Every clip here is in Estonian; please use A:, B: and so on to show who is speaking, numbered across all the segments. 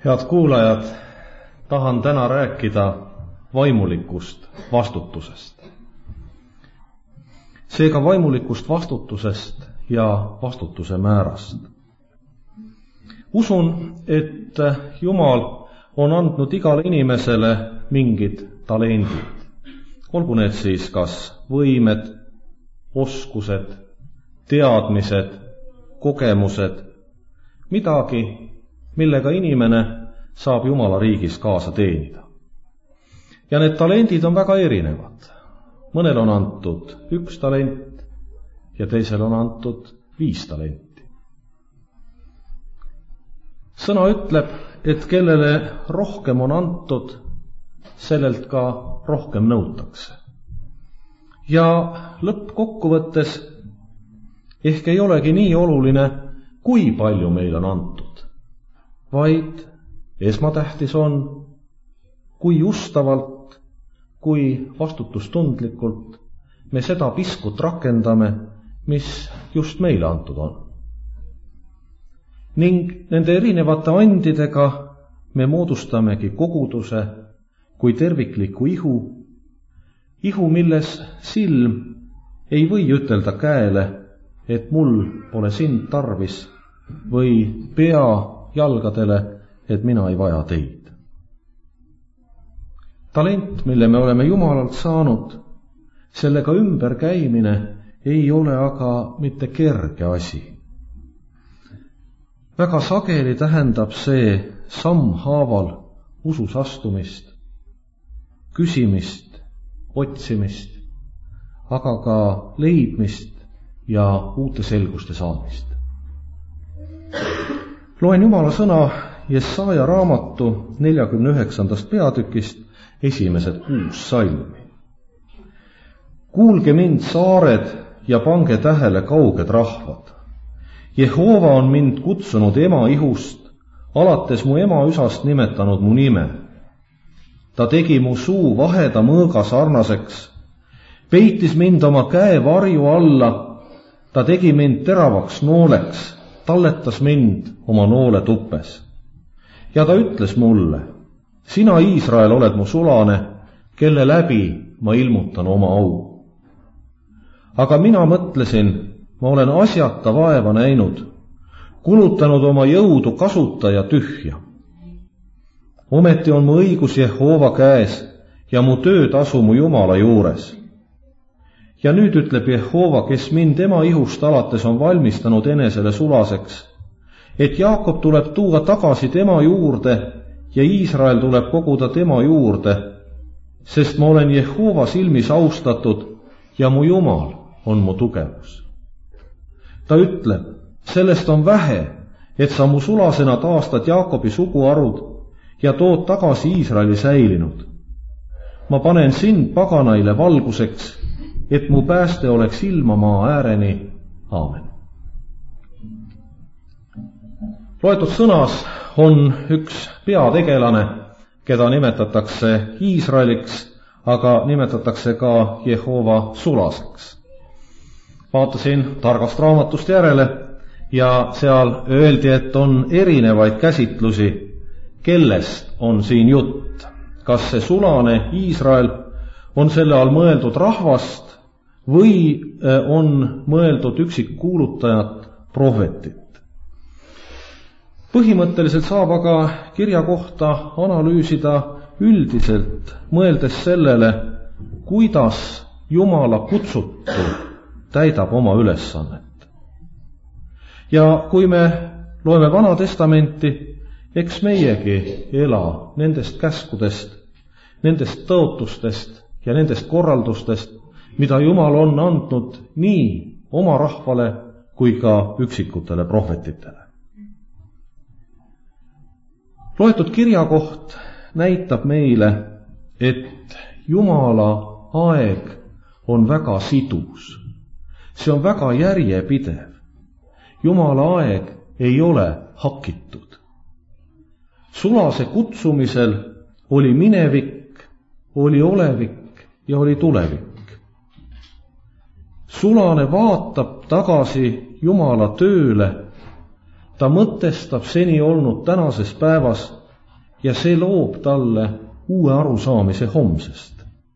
A: Head kuulajad, tahan täna rääkida vaimulikust vastutusest. Seega vaimulikust vastutusest ja vastutuse määrast. Usun, et Jumal on andnud igale inimesele mingid talendid. Olgu need siis kas võimed, oskused, teadmised, kogemused, midagi, millega inimene saab Jumala riigis kaasa teenida. Ja need talendid on väga erinevad. Mõnel on antud 1 talent ja teisel on antud 5 talenti. Sõna ütleb, et kellele rohkem on antud, sellelt ka rohkem nõutakse. Ja lõppkokkuvõttes ehk ei olegi nii oluline, kui palju meil on antud, vaid esmatähtis on, kui justavalt, kui vastutustundlikult me seda piskut rakendame, mis just meile antud on. Ning nende erinevate andidega me moodustamegi koguduse kui tervikliku ihu, milles silm ei või ütelda käele, et mul pole sind tarvis, või pea jalgadele, et mina ei vaja teid. Talent, mille me oleme Jumalalt saanud, sellega ümberkäimine ei ole aga mitte kerge asi. Väga sageli tähendab see sammhaaval usus astumist, küsimist, otsimist, aga ka leidmist ja uute selguste saamist. Loen Jumala sõna Jesaja raamatu 49. peatükist esimesed 6 salmi. Kuulge mind, saared, ja pange tähele kauged rahvad. Jehova on mind kutsunud ema ihust, alates mu ema üsast nimetanud mu nime. Ta tegi mu suu vaheda mõõga sarnaseks, peitis mind oma käe varju alla, ta tegi mind teravaks nooleks, talletas mind oma noole tuppes. Ja ta ütles mulle, sina, Iisrael, oled mu sulane, kelle läbi ma ilmutan oma au. Aga mina mõtlesin, ma olen asjata vaeva näinud, kulutanud oma jõudu kasuta tühja. Ometi on mu õigus Jehova käes ja mu töötasu mu Jumala juures. Ja nüüd ütleb Jehova, kes mind ema ihust alates on valmistanud enesele sulaseks, et Jaakob tuleb tuua tagasi tema juurde ja Iisrael tuleb koguda tema juurde, sest ma olen Jehova silmis austatud ja mu Jumal on mu tugevus. Ta ütleb, sellest on vähe, et sa mu sulasena taastad Jaakobi suguharud ja tood tagasi Iisraeli säilinud. Ma panen sind paganaile valguseks, et mu pääste oleks ilmamaa ääreni. Aamen. Loetud sõnas on üks peategelane, keda nimetatakse Iisraeliks, aga nimetatakse ka Jehova sulaseks. Vaatasin targast raamatust järele ja seal öeldi, et on erinevaid käsitlusi, kellest on siin jutt. Kas see sulane Iisrael on selle all mõeldud rahvast või on mõeldud üksikkuulutajat, prohvetit. Põhimõtteliselt saab aga kirja kohta analüüsida üldiselt, mõeldes sellele, kuidas Jumala kutsutu täidab oma ülesannet. Ja kui me loeme Vana Testamenti, eks meiegi ela nendest käskudest, nendest tõotustest ja nendest korraldustest, mida Jumal on andnud nii oma rahvale kui ka üksikutele prohvetitele. Loetud kirjakoht näitab meile, et Jumala aeg on väga sidus. See on väga järjepidev. Jumala aeg ei ole hakitud. Sulase kutsumisel oli minevik, oli olevik ja oli tulevik. Sulane vaatab tagasi Jumala tööle, ta mõtestab seni olnud tänases päevas ja see loob talle uue arusaamise homsest.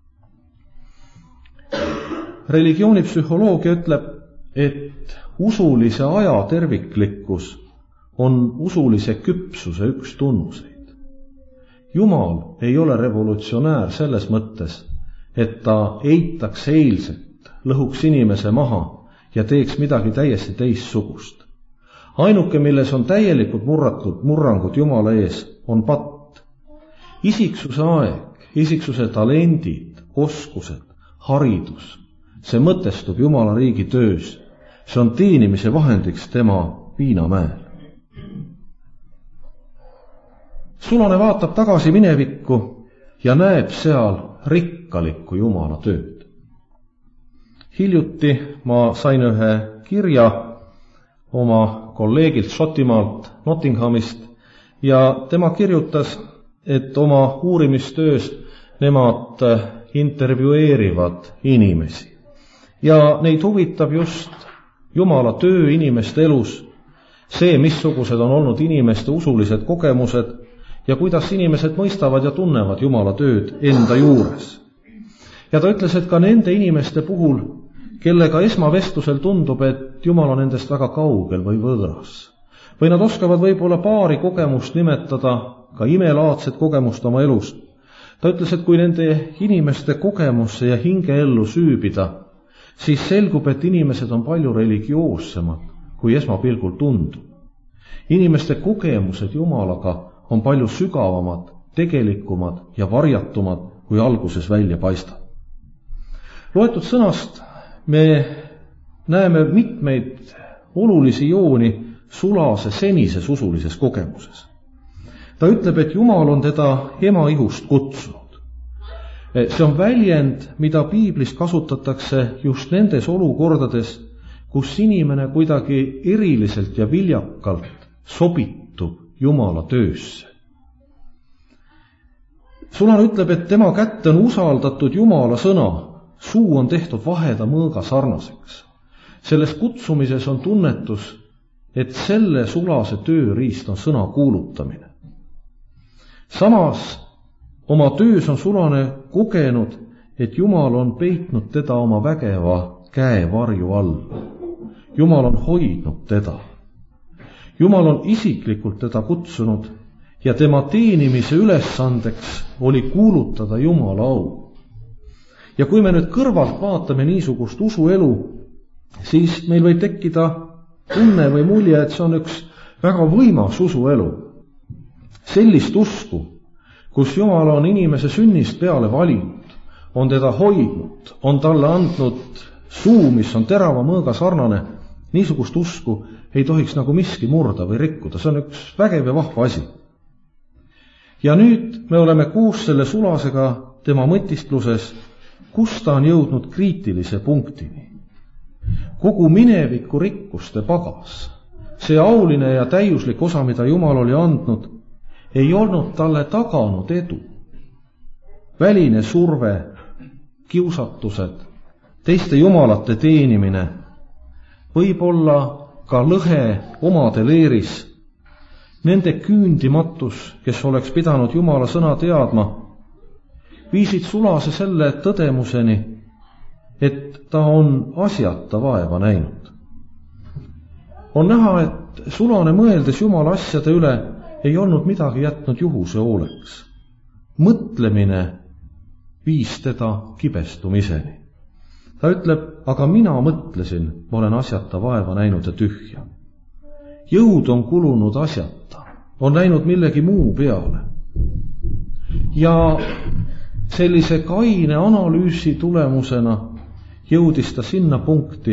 A: Religioonipsühholoogia ütleb, et usulise aja terviklikkus on usulise küpsuse üks tunnuseid. Jumal ei ole revolutsionäär selles mõttes, et ta eitaks eilset, lõhuks inimese maha ja teeks midagi täiesti teistsugust. Ainuke, milles on täielikult murrangud Jumala ees, on patt. Isiksuse aeg, isiksuse talendid, oskused, haridus, see mõtestub Jumala riigi töös. See on teenimise vahendiks tema viinamäel. Sulane vaatab tagasi minevikku ja näeb seal rikkalikku Jumala tööd. Hiljuti ma sain ühe kirja oma kolleegilt Šotimaalt, Nottinghamist, ja tema kirjutas, et oma uurimistöös nemad intervjueerivad inimesi. Ja neid huvitab just Jumala töö inimeste elus, see, missugused on olnud inimeste usulised kogemused ja kuidas inimesed mõistavad ja tunnevad Jumala tööd enda juures. Ja ta ütles, et ka nende inimeste puhul, kellega esmavestlusel tundub, et Jumal on nendest väga kaugel või võõras. Või nad oskavad võib-olla paari kogemust nimetada, ka imelaadset kogemust oma elus. Ta ütles, et kui nende inimeste kogemusse ja hingeellu süübida, siis selgub, et inimesed on palju religioossemad, kui esmapilgul tundub. Inimeste kogemused Jumalaga on palju sügavamad, tegelikumad ja varjatumad, kui alguses välja paistab. Loetud sõnast me näeme mitmeid olulisi jooni Sulase senises usulises kogemuses. Ta ütleb, et Jumal on teda ema ihust kutsunud. See on väljend, mida piiblis kasutatakse just nendes olukordades, kus inimene kuidagi eriliselt ja viljakalt sobitub Jumala töösse. Sulane ütleb, et tema kätte on usaldatud Jumala sõna, suu on tehtud vaheda mõõga sarnaseks. Selles kutsumises on tunnetus, et selle Sulase tööriist on sõna kuulutamine. Samas oma töös on Sulane kogenud, et Jumal on peitnud teda oma vägeva käe varju all. Jumal on hoidnud teda. Jumal on isiklikult teda kutsunud ja tema teenimise ülesandeks oli kuulutada Jumala au. Ja kui me nüüd kõrvalt vaatame niisugust usuelu, siis meil võib tekkida tunne või mulje, et see on üks väga võimas usuelu. Sellist usku, kus Jumal on inimese sünnist peale valinud, on teda hoidnud, on talle andnud suu, mis on terava mõõga sarnane, niisugust usku ei tohiks nagu miski murda või rikkuda. See on üks vägev ja vahva asi. Ja nüüd me oleme koos selle Sulasega tema mõtistluses, kus ta on jõudnud kriitilise punktini. Kogu mineviku rikkuste pagas, see auline ja täiuslik osa, mida Jumal oli andnud, ei olnud talle taganud edu. Väline surve, kiusatused, teiste jumalate teenimine, võib-olla ka lõhe omade leeris, nende küündimatus, kes oleks pidanud Jumala sõna teadma, viisid Sulase selle tõdemuseni, et ta on asjata vaeva näinud. On näha, et Sulane mõeldes Jumala asjade üle ei olnud midagi jätnud juhuse hooleks. Mõtlemine viis teda kibestumiseni. Ta ütleb, aga mina mõtlesin, ma olen asjata vaeva näinud ja tühja. Jõud on kulunud asjata, on läinud millegi muu peale. Ja sellise kaine analüüsi tulemusena jõudis ta sinna punkti,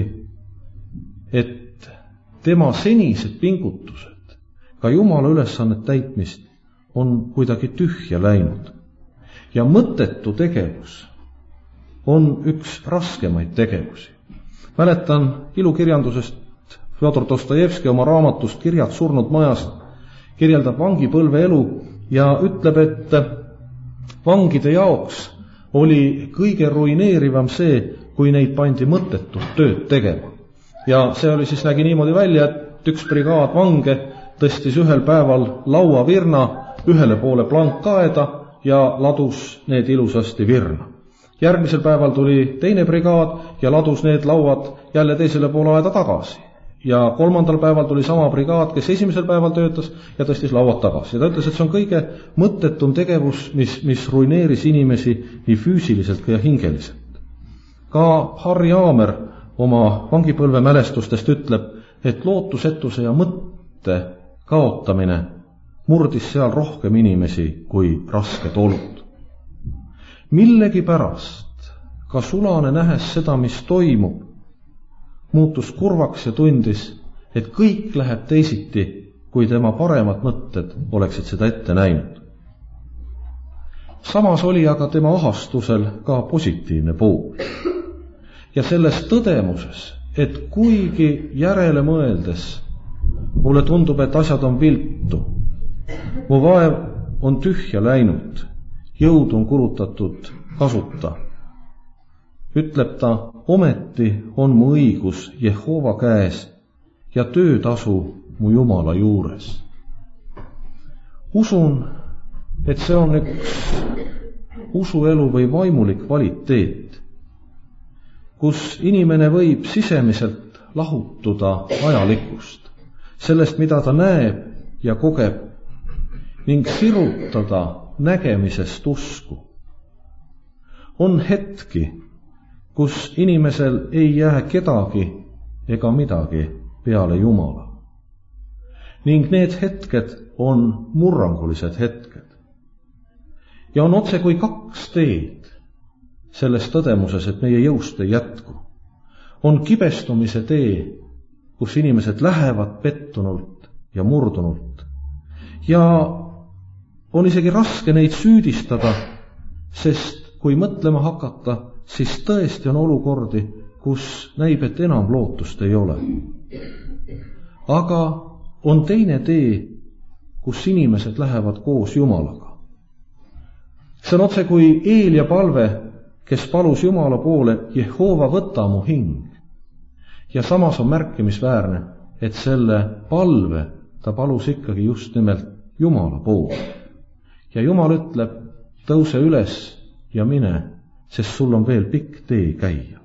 A: et tema senised pingutused, ka Jumala ülesannet täitmist, on kuidagi tühja läinud. Ja mõttetu tegevus on üks raskemaid tegevusi. Mäletan ilukirjandusest Fjodor Dostojevski oma raamatust Kirjad surnud majast kirjeldab vangipõlve elu ja ütleb, et vangide jaoks oli kõige ruineerivam see, kui neid pandi mõttetut tööd tegema. Ja see oli siis nägi niimoodi välja, et üks brigaad vange tõstis ühel päeval lauavirna ühele poole plankkaeda ja ladus need ilusasti virna. Järgmisel päeval tuli teine brigaad ja ladus need lauad jälle teisele poole aeda tagasi. Ja kolmandal päeval tuli sama brigaad, kes esimesel päeval töötas ja tõstis lauad tagasi. Ja ta ütles, et see on kõige mõttetum tegevus, mis ruineeris inimesi nii füüsiliselt kui ja hingeliselt. Ka Harri Aamer oma vangipõlve mälestustest ütleb, et lootusetuse ja mõtte kaotamine murdis seal rohkem inimesi kui rasked olud. Millegipärast ka Sulane, nähes seda, mis toimub, muutus kurvaks ja tundis, et kõik läheb teisiti, kui tema paremad mõtted oleksid seda ette näinud. Samas oli aga tema ahastusel ka positiivne pool. Ja selles tõdemuses, et kuigi järele mõeldes mulle tundub, et asjad on viltu, mu vaev on tühja läinud, jõud on kulutatud kasuta, ütleb ta, ometi on mu õigus Jehova käes ja töötasu mu Jumala juures. Usun, et see on üks usuelu või vaimulik kvaliteet, kus inimene võib sisemiselt lahutuda ajalikust, sellest, mida ta näeb ja kogeb, ning sirutada nägemisest usku. On hetki, kus inimesel ei jää kedagi ega midagi peale Jumala. Ning need hetked on murrangulised hetked. Ja on otse kui kaks teed selles tõdemuses, et meie jõust ei jätku. On kibestumise tee, kus inimesed lähevad pettunult ja murdunult. Ja on isegi raske neid süüdistada, sest kui mõtlema hakata, siis tõesti on olukordi, kus näib, et enam lootust ei ole. Aga on teine tee, kus inimesed lähevad koos Jumalaga. See on otse kui Eelia palve, kes palus Jumala poole, Jehova, võta mu hing. Ja samas on märkimisväärne, et selle palve ta palus ikkagi just nimelt Jumala poole. Ja Jumal ütleb, tõuse üles ja mine, sest sul on veel pikk tee käia.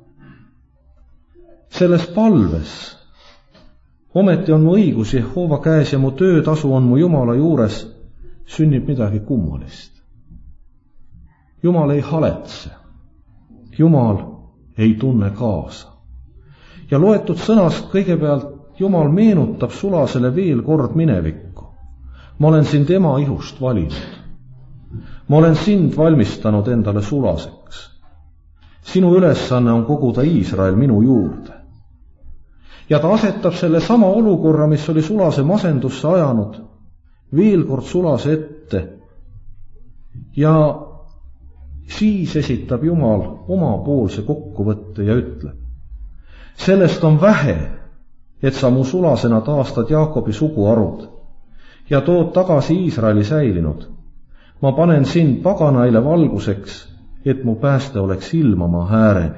A: Selles palves ometi on mu õigus Jehova käes ja mu töötasu on mu Jumala juures, sünnib midagi kummalist. Jumal ei haletse. Jumal ei tunne kaasa. Ja loetud sõnas kõigepealt Jumal meenutab Sulasele veel kord minevikku. Ma olen sind ema ihust valinud. Ma olen sind valmistanud endale Sulaseks. Sinu ülesanne on koguda Iisrael minu juurde. Ja ta asetab selle sama olukorra, mis oli Sulase masendusse ajanud, veel kord Sulase ette. Ja siis esitab Jumal omapoolse kokkuvõtte ja ütleb, sellest on vähe, et sa mu sulasena taastad Jaakobi suguharud ja tood tagasi Iisraeli säilinud. Ma panen sind paganaile valguseks, et mu pääste oleks ilmama ääreni.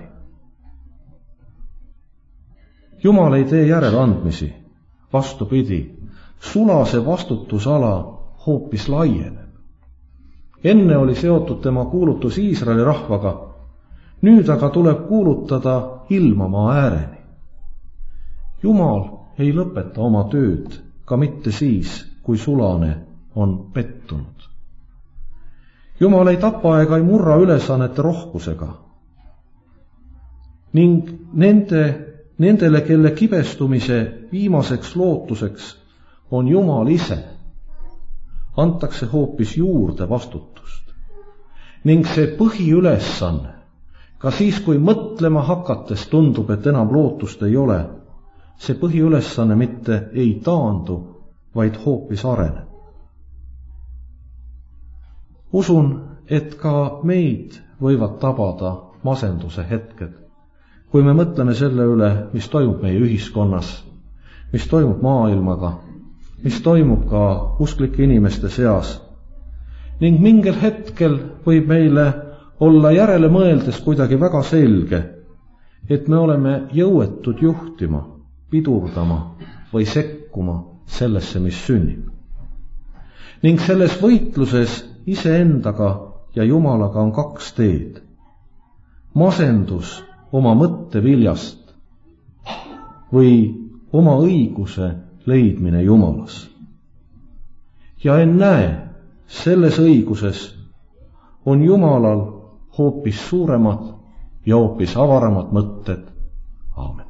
A: Jumal ei tee järeleandmisi, vastupidi, Sulase vastutusala hoopis laieneb. Enne oli seotud tema kuulutus Iisraeli rahvaga, nüüd aga tuleb kuulutada ilmamaa ääreni. Jumal ei lõpeta oma tööd, ka mitte siis, kui Sulane on pettunud. Jumal ei tapa ega ei murra ülesannete rohkusega. Ning nendele, kelle kibestumise viimaseks lootuseks on Jumal ise, antakse hoopis juurde vastutust. Ning see põhiülesanne, ka siis, kui mõtlema hakates tundub, et enam lootust ei ole, see põhiülesanne mitte ei taandu, vaid hoopis areneb. Usun, et ka meid võivad tabada masenduse hetked, kui me mõtleme selle üle, mis toimub meie ühiskonnas, mis toimub maailmaga, mis toimub ka usklike inimeste seas. Ning mingil hetkel võib meile olla järele mõeldes kuidagi väga selge, et me oleme jõuetud juhtima, pidurdama või sekkuma sellesse, mis sünnib. ning selles võitluses iseendaga ja Jumalaga on 2 teed. Masendus oma mõtteviljast või oma õiguse leidmine Jumalas. Ja ennäe, selles õiguses on Jumalal hoopis suuremad ja hoopis avaramad mõtted. Aamen.